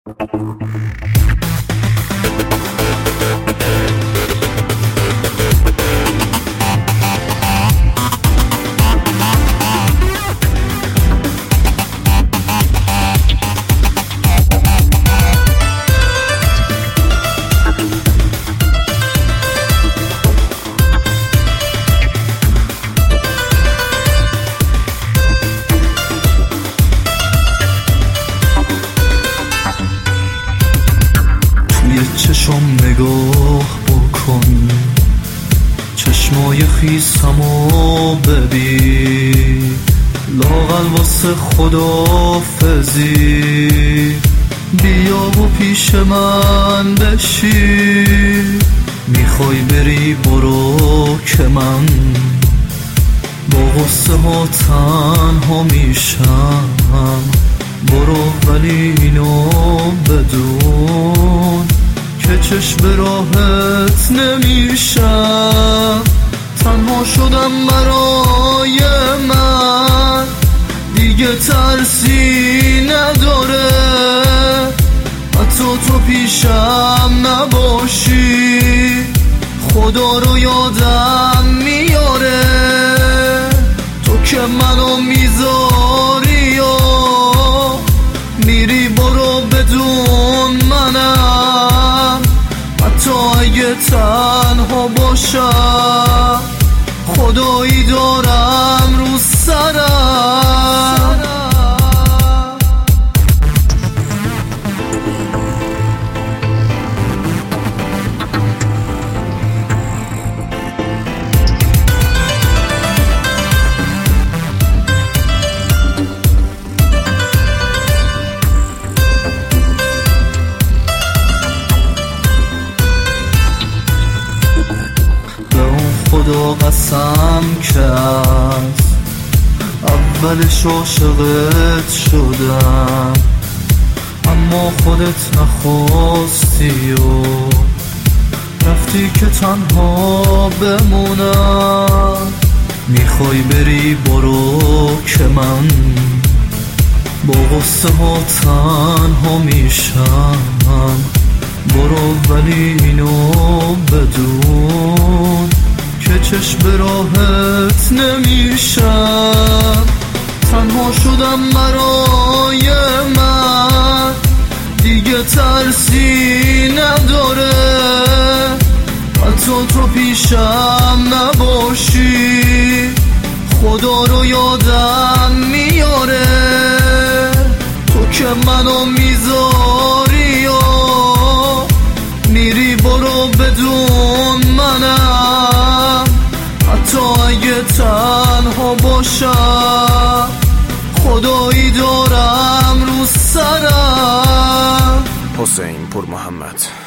چشم نگاه بکن، چشمای خیسمو ببین، لااقل واسه خداحافظی بیا و پیش من بشین. میخوای بری برو که من با غصه ها تنها میشم. برو ولی اینو بدون که چشم راحت نمیشم. تنها شدم برای من، دیگه ترسی نداره. حتی تو پیشم نباشی خدا رو یادم میاره. تو که منو میذاری و میری برو بدون منم. حتی اگه تنها باشم خدایی دارم رو سرم. خدا قسم کرد اولش عاشقت شدم، اما خودت نخواستی و رفتی که تنها بمونم. میخوای بری برو که من با غصه ها تنها میشم. برو ولی اینو بدون که چشم راحت نمیشم. تنها شدم برای من، دیگه ترسی نداره. حتی تو پیشم نباشی خدا رو یادم میاره. تو که منو میذاری و میری برو بدون منم. حتی اگه تنها باشم خدایی دارم رو سرم. حسین پور محمد.